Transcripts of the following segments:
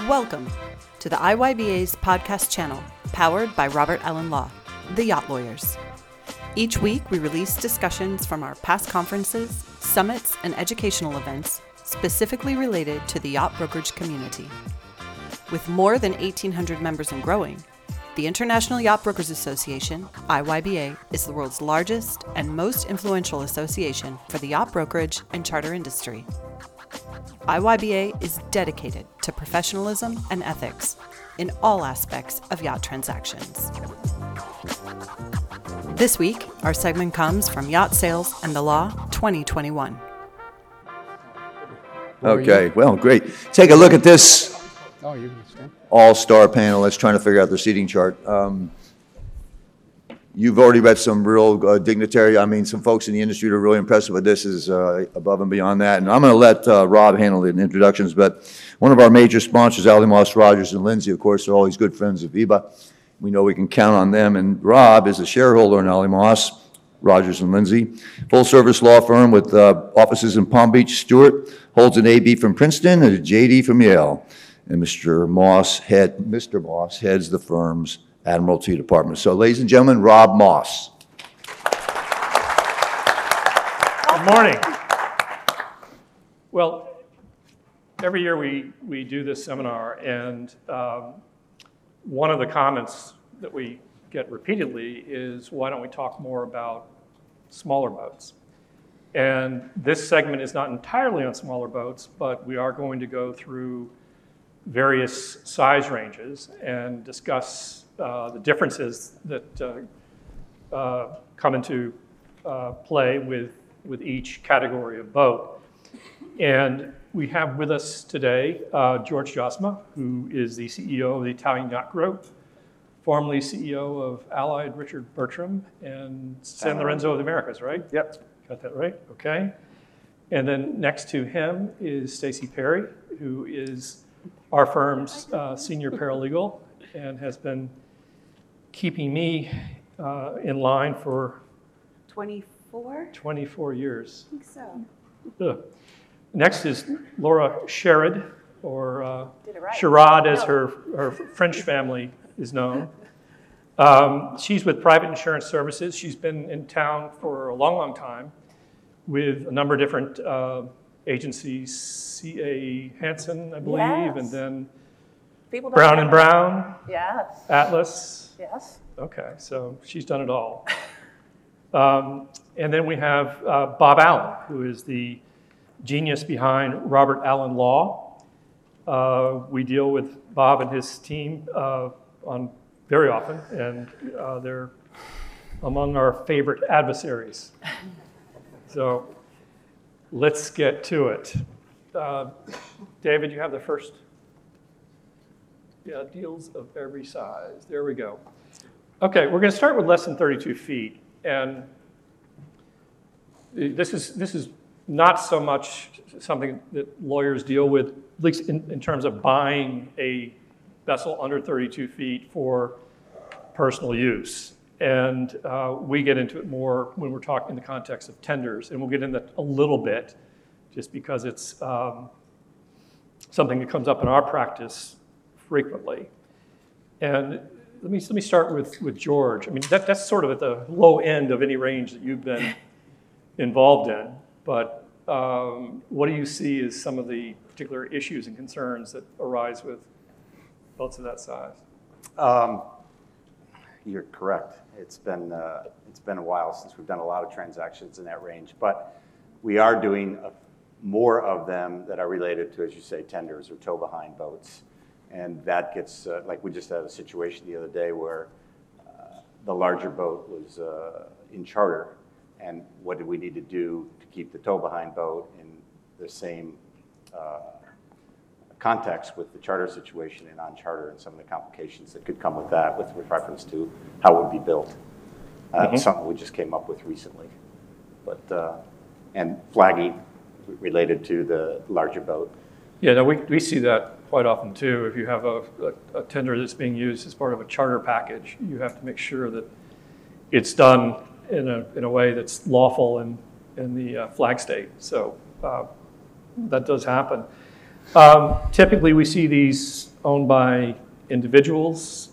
Welcome to the IYBA's podcast channel, powered by Robert Allen Law, the Yacht Lawyers. Each week, we release discussions from our past conferences, summits, and educational events specifically related to the yacht brokerage community. With more than 1,800 members and growing, the International Yacht Brokers Association, IYBA, is the world's largest and most influential association for the yacht brokerage and charter industry. IYBA is dedicated to professionalism and ethics in all aspects of yacht transactions. This week, our segment comes from Yacht Sales and the Law 2021. Okay, well, great. Take a look at this all-star panel that's trying to figure out the seating chart. You've already read some real dignitary, some folks in the industry that are really impressive, but this is above and beyond that. And I'm going to let Rob handle the introductions, but one of our major sponsors, Alamos, Rogers, and Lindsay, of course, are always good friends of VEBA. We know we can count on them, and Rob is a shareholder in Alamos, Rogers, and Lindsay, full-service law firm with offices in Palm Beach. Stewart holds an AB from Princeton and a JD from Yale, and Mr. Moss heads the firm's Admiralty Department. So, ladies and gentlemen, Rob Moss. Good morning. Well, every year we do this seminar, and one of the comments that we get repeatedly is, why don't we talk more about smaller boats? And this segment is not entirely on smaller boats, but we are going to go through various size ranges and discuss the differences that come into play with each category of boat. And we have with us today George Josma, who is the CEO of the Italian Yacht Group, formerly CEO of Allied Richard Bertram and San Lorenzo of the Americas, right? Yep. Got that right? Okay. And then next to him is Stacy Perry, who is our firm's senior paralegal and has been keeping me in line for 24 years. I think so. Ugh. Next is Laura Sherrod, or right. Sherrod as her French family is known. She's with Private Insurance Services. She's been in town for a long, long time with a number of different agencies, C.A. Hansen, I believe, Yes. and then People don't Brown & remember. Brown, Yes. Atlas. Yes. Okay, so she's done it all. And then we have Bob Allen, who is the genius behind Robert Allen Law. We deal with Bob and his team on very often, and they're among our favorite adversaries. So let's get to it. David, you have the first. Yeah, deals of every size. There we go. Okay, we're going to start with less than 32 feet, and this is not so much something that lawyers deal with, at least in terms of buying a vessel under 32 feet for personal use. And we get into it more when we're talking in the context of tenders, and we'll get into that a little bit, just because it's something that comes up in our practice frequently. And let me start with George. That's sort of at the low end of any range that you've been involved in, but what do you see as some of the particular issues and concerns that arise with boats of that size? You're correct. It's been a while since we've done a lot of transactions in that range, but we are doing more of them that are related to, as you say, tenders or tow-behind boats. And that gets, like we just had a situation the other day where the larger boat was in charter, and what did we need to do to keep the tow-behind boat in the same context with the charter situation and on charter, and some of the complications that could come with that with reference to how it would be built. Something we just came up with recently. But and flagging related to the larger boat. Yeah, no, we see that quite often too. If you have a tender that's being used as part of a charter package, you have to make sure that it's done in a way that's lawful in the flag state. So that does happen. Typically, we see these owned by individuals.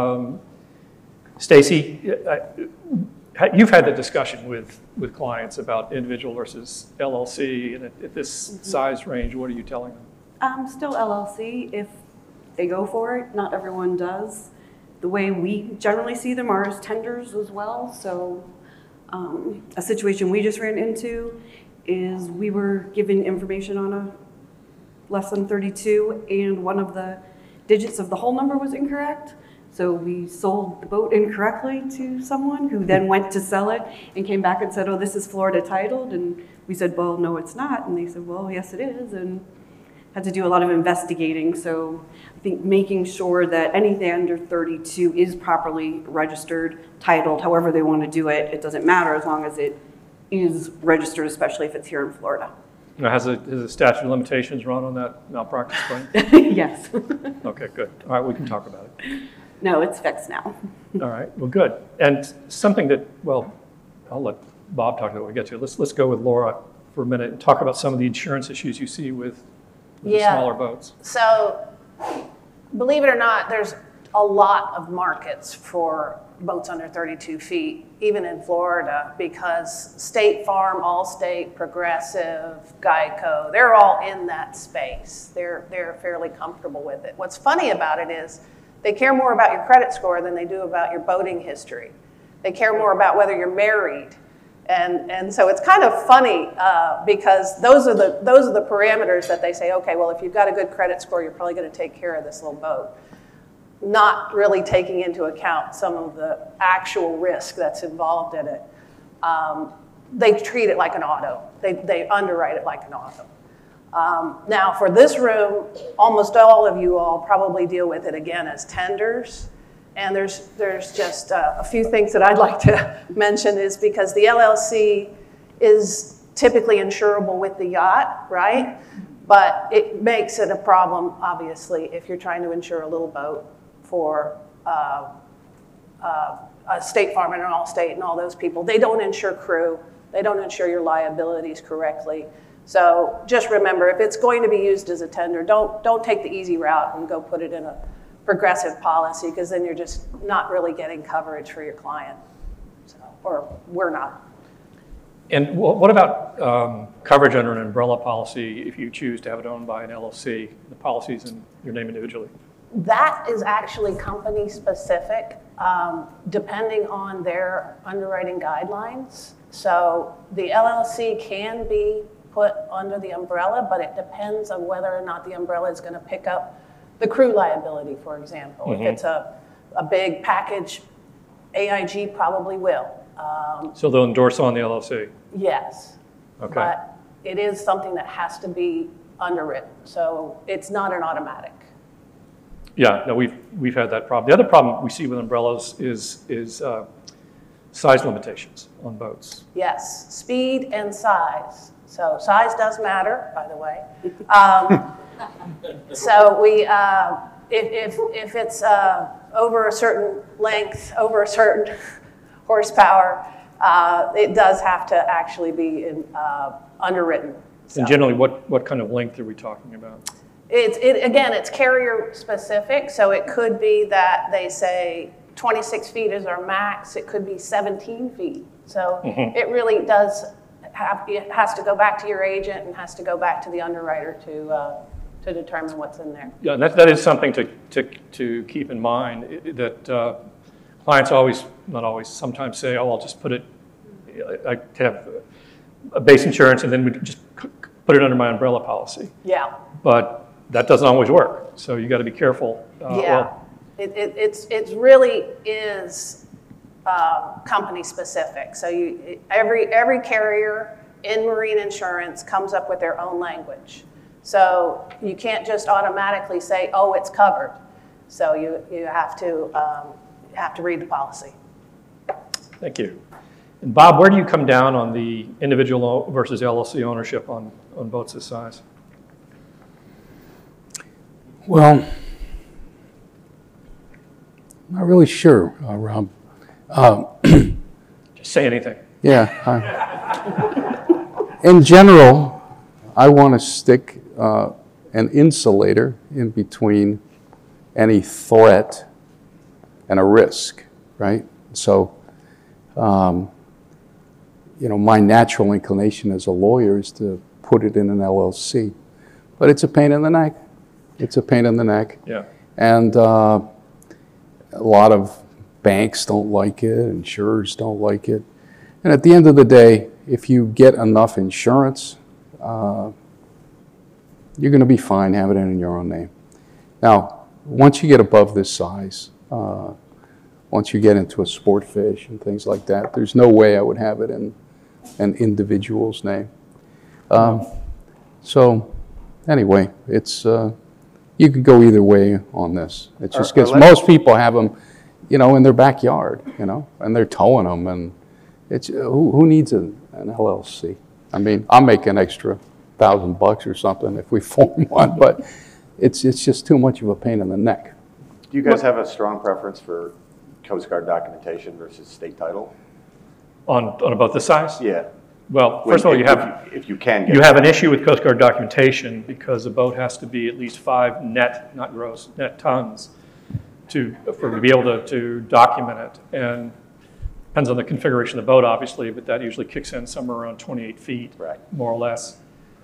Stacy, you've had the discussion with clients about individual versus LLC, and at this size range, what are you telling them? Still LLC if they go for it. Not everyone does. The way we generally see them are as tenders as well. So a situation we just ran into is we were given information on a less than 32, and one of the digits of the whole number was incorrect. So we sold the boat incorrectly to someone who then went to sell it and came back and said, oh, this is Florida titled. And we said, well, no, it's not. And they said, well, yes, it is. And had to do a lot of investigating. So I think making sure that anything under 32 is properly registered, titled, however they want to do it. It doesn't matter as long as it is registered, especially if it's here in Florida. Now, has the statute of limitations run on that malpractice claim? Yes. Okay, good. All right, we can talk about it. No, it's fixed now. All right, well, good. And something that, well, I'll let Bob talk about what we get to. Let's go with Laura for a minute and talk about some of the insurance issues you see with the smaller boats. So, believe it or not, there's a lot of markets for boats under 32 feet, even in Florida, because State Farm, Allstate, Progressive, Geico, they're all in that space. They're fairly comfortable with it. What's funny about it is they care more about your credit score than they do about your boating history. They care more about whether you're married. And so it's kind of funny because those are the parameters that they say, okay, well, if you've got a good credit score, you're probably going to take care of this little boat. Not really taking into account some of the actual risk that's involved in it. They treat it like an auto. They underwrite it like an auto. Now, for this room, almost all of you all probably deal with it again as tenders. And there's just a few things that I'd like to mention is because the LLC is typically insurable with the yacht, right? But it makes it a problem, obviously, if you're trying to insure a little boat for a State Farm and an Allstate and all those people. They don't insure crew. They don't insure your liabilities correctly. So just remember, if it's going to be used as a tender, don't take the easy route and go put it in a Progressive policy, because then you're just not really getting coverage for your client. So, or we're not. And what about coverage under an umbrella policy if you choose to have it owned by an LLC, the policies in your name individually? That is actually company specific, depending on their underwriting guidelines. So the LLC can be put under the umbrella, but it depends on whether or not the umbrella is going to pick up the crew liability, for example. If it's a big package, AIG probably will. So they'll endorse on the LLC? Yes. Okay. But it is something that has to be underwritten, so it's not an automatic. Yeah, no, we've had that problem. The other problem we see with umbrellas is size limitations on boats. Yes, speed and size. So size does matter, by the way. So we, if it's over a certain length, over a certain horsepower, it does have to actually be underwritten. So. And generally, what kind of length are we talking about? Again, it's carrier specific, so it could be that they say 26 feet is our max. It could be 17 feet. So it really does it has to go back to your agent and has to go back to the underwriter to determine what's in there. Yeah, and that is something to keep in mind, that clients sometimes say, oh, I'll just put it, I have a base insurance and then we just put it under my umbrella policy. Yeah. But that doesn't always work, so you got to be careful. It really is company specific. So every carrier in marine insurance comes up with their own language. So you can't just automatically say, oh, it's covered. So you have to read the policy. Thank you. And Bob, where do you come down on the individual versus LLC ownership on boats this size? Well, not really sure, Rob. Just say anything. Yeah. In general, I want to stick an insulator in between any threat and a risk, right? So, my natural inclination as a lawyer is to put it in an LLC, but it's a pain in the neck. It's a pain in the neck. Yeah. And a lot of banks don't like it, insurers don't like it. And at the end of the day, if you get enough insurance, you're going to be fine having it in your own name. Now, once you get above this size, once you get into a sport fish and things like that, there's no way I would have it in an individual's name. So anyway, it's you could go either way on this. It's just because most people have them, in their backyard, and they're towing them, and it's who needs an LLC? I mean, I'll make an extra $1,000 or something if we form one, but it's just too much of a pain in the neck. Do you guys have a strong preference for Coast Guard documentation versus state title? On about the size? Yeah. Well, first of all, if you can get you have an issue with Coast Guard documentation because the boat has to be at least 5 net, not gross, net tons to be able to document it. And depends on the configuration of the boat, obviously, but that usually kicks in somewhere around 28 feet, Right. more or less.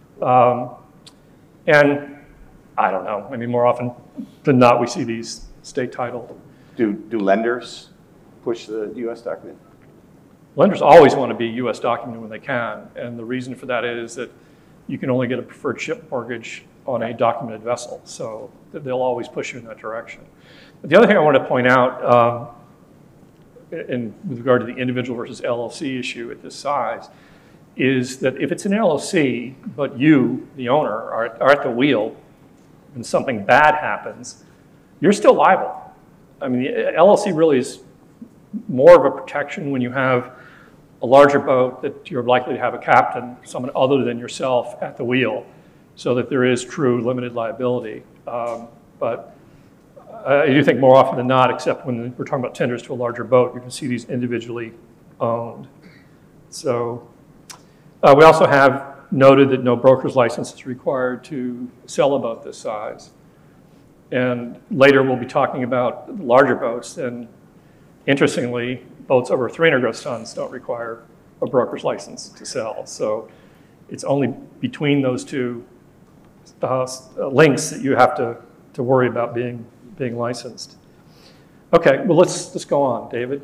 And I don't know. I mean, more often than not, we see these state titled. Do lenders push the U.S. document? Lenders always want to be U.S. documented when they can, and the reason for that is that you can only get a preferred ship mortgage on a documented vessel, so they'll always push you in that direction. But the other thing I want to point out, with regard to the individual versus LLC issue at this size, is that if it's an LLC, but you, the owner, are at the wheel and something bad happens, you're still liable. I mean, the LLC really is more of a protection when you have a larger boat that you're likely to have a captain, someone other than yourself at the wheel, so that there is true limited liability. But I do think more often than not, except when we're talking about tenders to a larger boat, you can see these individually owned. So we also have noted that no broker's license is required to sell a boat this size. And later we'll be talking about larger boats, and interestingly, boats over 300 gross tons don't require a broker's license to sell. So it's only between those two links that you have to worry about being licensed. Okay, well let's go on, David.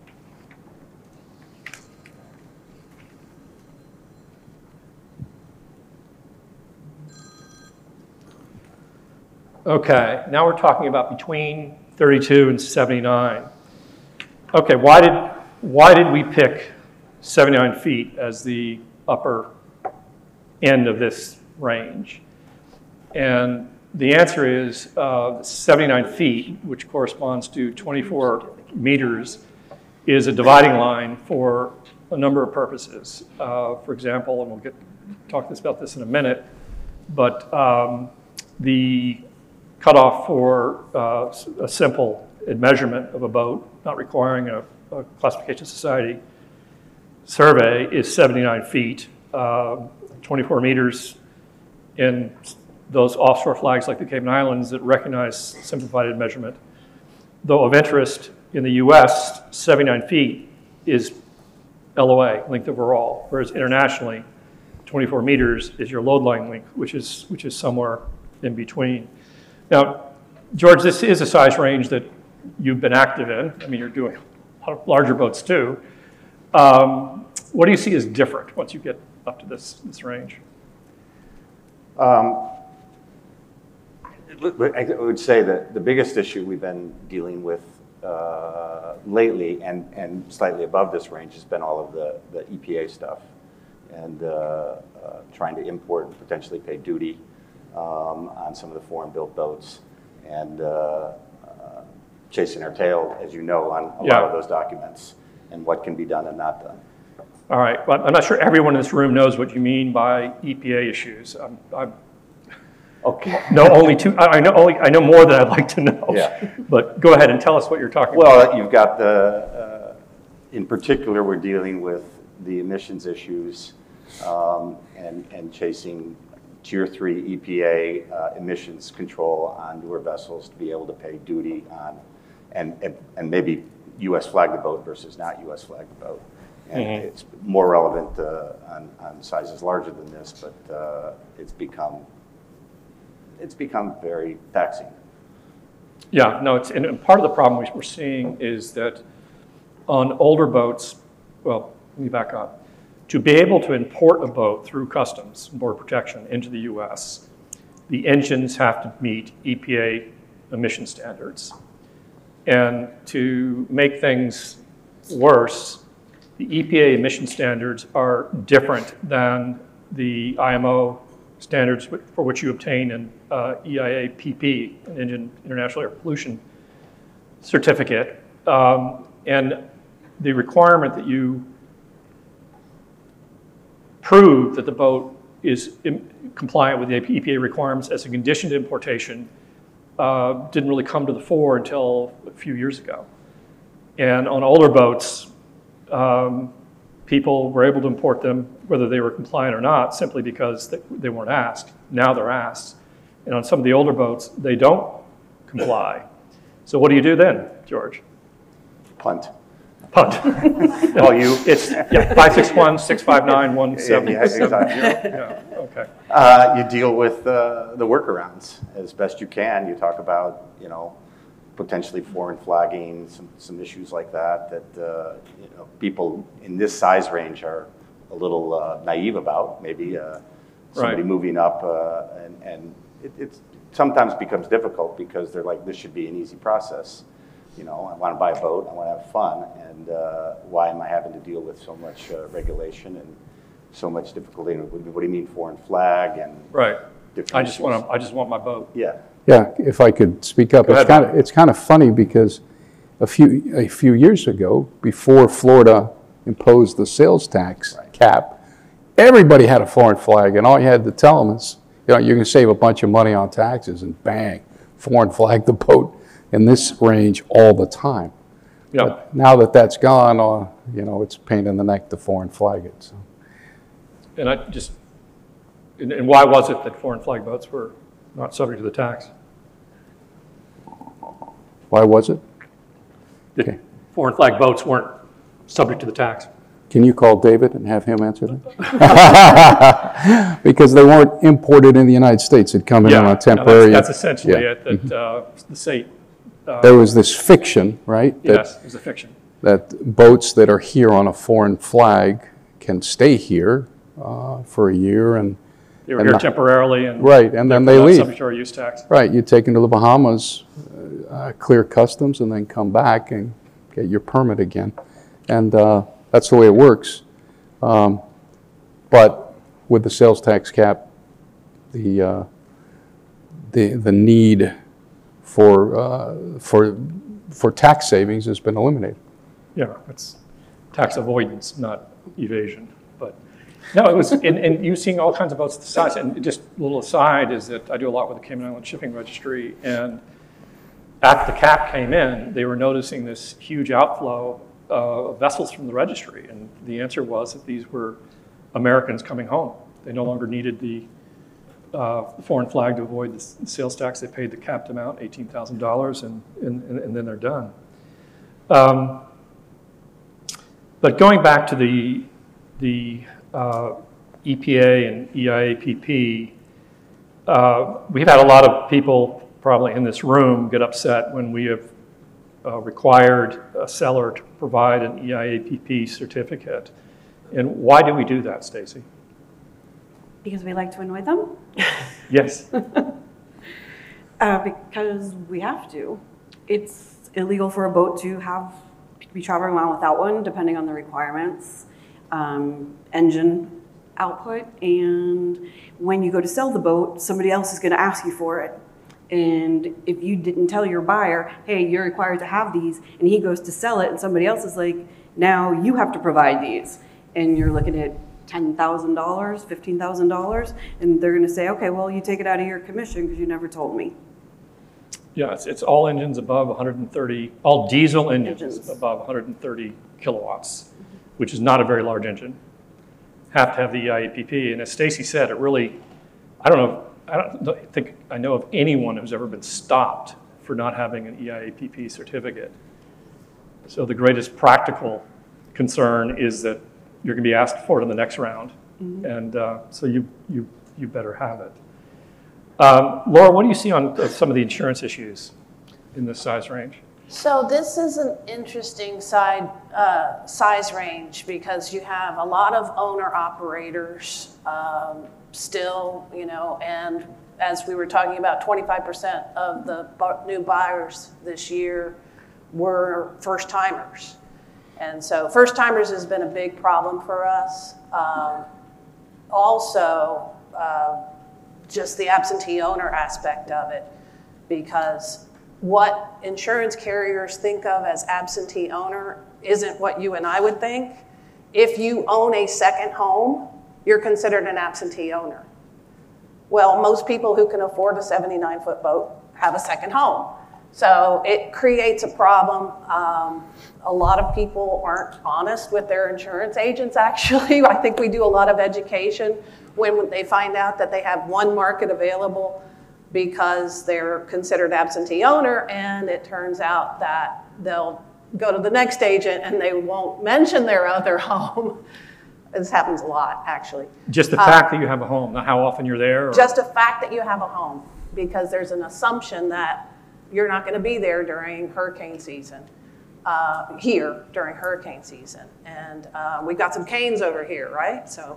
Okay, now we're talking about between 32 and 79. Okay, why did we pick 79 feet as the upper end of this range? And the answer is 79 feet, which corresponds to 24 meters, is a dividing line for a number of purposes. For example, and we'll talk about this in a minute, but the cutoff for a simple measurement of a boat, not requiring a classification society survey, is 79 feet, 24 meters in those offshore flags like the Cayman Islands that recognize simplified measurement. Though of interest in the US, 79 feet is LOA, length overall, whereas internationally, 24 meters is your load line length, which is somewhere in between. Now, George, this is a size range that you've been active in. I mean, you're doing a lot of larger boats too. What do you see as different once you get up to this range? I would say that the biggest issue we've been dealing with lately and slightly above this range has been all of the EPA stuff and trying to import and potentially pay duty on some of the foreign-built boats and chasing our tail, as you know, on a lot of those documents and what can be done and not done. All right, but I'm not sure everyone in this room knows what you mean by EPA issues. Okay. I know more than I'd like to know. Yeah. But go ahead and tell us what you're talking about. Well, you've got in particular, we're dealing with the emissions issues and chasing Tier 3 EPA emissions control on newer vessels to be able to pay duty on, and maybe U.S. flagged boat versus not U.S. flagged boat. And it's more relevant on sizes larger than this, but it's become very taxing. Yeah, no, and part of the problem we're seeing is that on older boats, well, let me back up. To be able to import a boat through customs, border protection, into the U.S., the engines have to meet EPA emission standards. And to make things worse, the EPA emission standards are different than the IMO standards for which you obtain an EIA-PP, an Engine International Air Pollution Certificate. And the requirement that you prove that the boat is compliant with the EPA requirements as a condition to importation didn't really come to the fore until a few years ago. And on older boats, people were able to import them whether they were compliant or not, simply because they weren't asked. Now they're asked. And on some of the older boats, they don't comply. So what do you do then, George? Punt. Punt. Well, It's 561-659-1770. Yeah, exactly. Yeah, okay. You deal with the workarounds as best you can. You talk about, potentially foreign flagging, some issues like that people in this size range are a little naive about. Maybe somebody Right. moving up, and it sometimes becomes difficult because they're like, this should be an easy process. I want to buy a boat, I want to have fun, and why am I having to deal with so much regulation and so much difficulty? What do you mean foreign flag and Right. different I just issues? want my boat. Yeah. Yeah, if I could speak up, Go it's ahead. kind of funny because a few years ago, before Florida imposed the sales tax cap, everybody had a foreign flag, and all you had to tell them is, you can save a bunch of money on taxes, and bang, foreign flag the boat in this range all the time. Yeah. But now that that's gone, it's a pain in the neck to foreign flag it. So. And and why was it that foreign flag boats were not subject to the tax? Why was it? That Okay. foreign flag boats weren't subject to the tax. Can you call David and have him answer that? Because they weren't imported in the United States. They'd come in on a temporary. That's essentially Yeah. it, that the state, There was this fiction, right? yes, it was a fiction. That boats that are here on a foreign flag can stay here for a year and. They were and here not- temporarily and. Right, and then they not leave. Subject to our use tax. Right, you take them to the Bahamas, clear customs, and then come back and get your permit again. And that's the way it works. But with the sales tax cap, the need for tax savings has been eliminated. Yeah, it's tax avoidance, not evasion. But no, it was, and you're seeing all kinds of boats the size. And just a little aside is that I do a lot with the Cayman Island Shipping Registry, and after the cap came in, they were noticing this huge outflow of vessels from the registry, and the answer was that these were Americans coming home. They no longer needed the foreign flag to avoid the sales tax. They paid the capped amount, $18,000, and then they're done. But going back to the EPA and EIA-PP, we've had a lot of people probably in this room get upset when we have required a seller to provide an EIA-PP certificate. And why do we do that, Stacy? Because we like to annoy them? Yes. Because we have to. It's illegal for a boat to be traveling around without one, depending on the requirements, engine output, and when you go to sell the boat, somebody else is going to ask you for it. And if you didn't tell your buyer, hey, you're required to have these, and he goes to sell it, and somebody else is like, now you have to provide these, and you're looking at $10,000, $15,000, and they're going to say, okay, well, you take it out of your commission because you never told me. Yeah, it's all engines above 130, all diesel engines Engines. above 130 kilowatts, which is not a very large engine. Have to have the EIA-PP. And as Stacy said, it really, I don't think I know of anyone who's ever been stopped for not having an EIAPP certificate. So the greatest practical concern is that you're going to be asked for it in the next round, and so you better have it. Laura, what do you see on some of the insurance issues in this size range? So this is an interesting size range because you have a lot of owner-operators still, and as we were talking about, 25% of the new buyers this year were first-timers. And so first-timers has been a big problem for us. Also, just the absentee owner aspect of it, because what insurance carriers think of as absentee owner isn't what you and I would think. If you own a second home, you're considered an absentee owner. Well, most people who can afford a 79-foot boat have a second home. So it creates a problem. A lot of people aren't honest with their insurance agents, actually. I think we do a lot of education when they find out that they have one market available because they're considered absentee owner, and it turns out that they'll go to the next agent and they won't mention their other home. This happens a lot, actually. Just the fact that you have a home, not how often you're there? Or? Just the fact that you have a home, because there's an assumption that you're not going to be there during hurricane season, here during hurricane season. And we've got some canes over here, right? So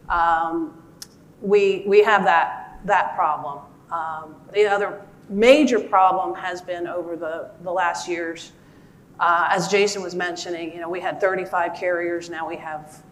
we have that problem. The other major problem has been over the last years. As Jason was mentioning, we had 35 carriers, now we have